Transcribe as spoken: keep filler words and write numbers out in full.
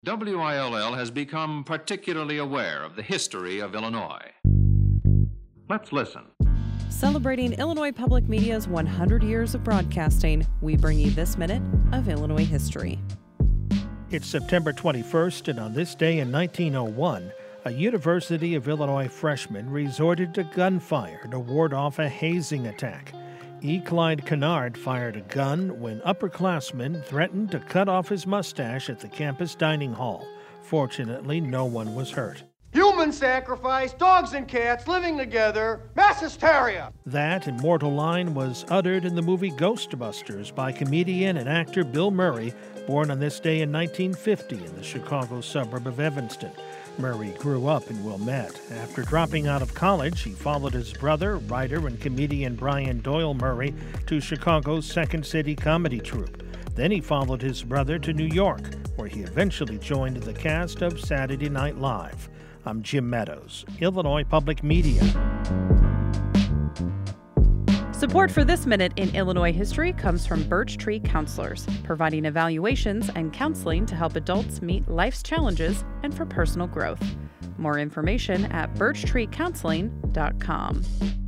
W I L L has become particularly aware of the history of Illinois. Let's listen. Celebrating Illinois Public Media's one hundred years of broadcasting, we bring you this minute of Illinois history. It's September twenty-first, and on this day in nineteen oh one, a University of Illinois freshman resorted to gunfire to ward off a hazing attack. E. Clyde Kennard fired a gun when upperclassmen threatened to cut off his mustache at the campus dining hall. Fortunately, no one was hurt. Human sacrifice, dogs and cats living together, mass hysteria. That immortal line was uttered in the movie Ghostbusters by comedian and actor Bill Murray, born on this day in nineteen fifty in the Chicago suburb of Evanston. Murray grew up in Wilmette. After dropping out of college, he followed his brother, writer and comedian Brian Doyle Murray, to Chicago's Second City Comedy Troupe. Then he followed his brother to New York, where he eventually joined the cast of Saturday Night Live. I'm Jim Meadows, Illinois Public Media. Support for this minute in Illinois history comes from Birch Tree Counselors, providing evaluations and counseling to help adults meet life's challenges and for personal growth. More information at birch tree counseling dot com.